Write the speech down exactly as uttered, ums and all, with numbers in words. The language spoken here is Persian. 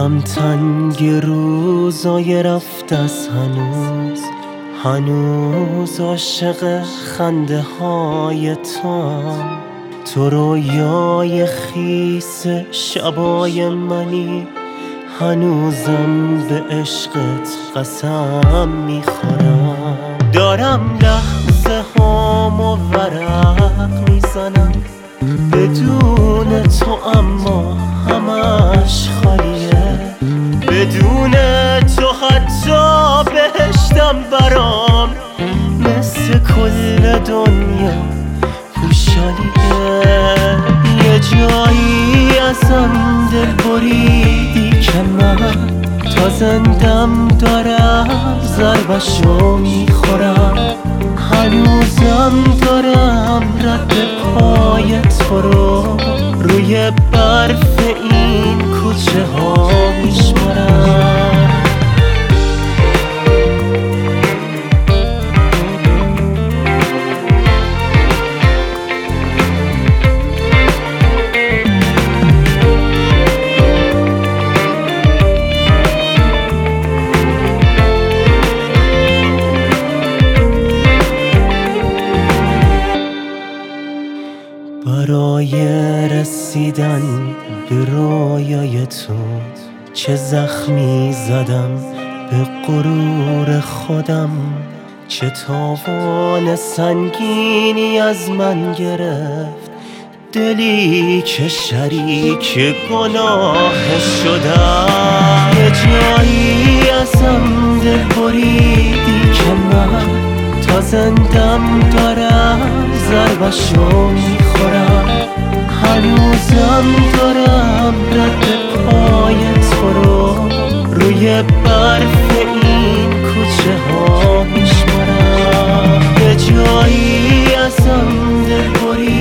دلم تنگ روزای رفت از هنوز هنوز عاشق خنده های توام. تو رویای خیس شبای منی، هنوزم به عشقت قسم میخورم. دارم لحظه هامو ورق میزنم بدون تو، اما همش خالیه. بدون تو حتی بهشتم برام مثل کل دنیا خوشحالیه. یه جایی ازم دل بریدی که من تا زندم دارم ضربشو میخورم. هنوزم دارم رد پای تو رو روی برف این کوچه ها میشمارم. برای رسیدن به رویای تو چه زخمی زدم به غرور خودم. چه تاوان سنگینی از من گرفت دلی که شریک گناه شدم. یه جایی ازم دل بریدی که من تا زندم دارم ضربشو میخورم. هنوزم دارم رد پای تو رو روی برف این کوچه ها میشمارم. یه جایی ازم دل بریدی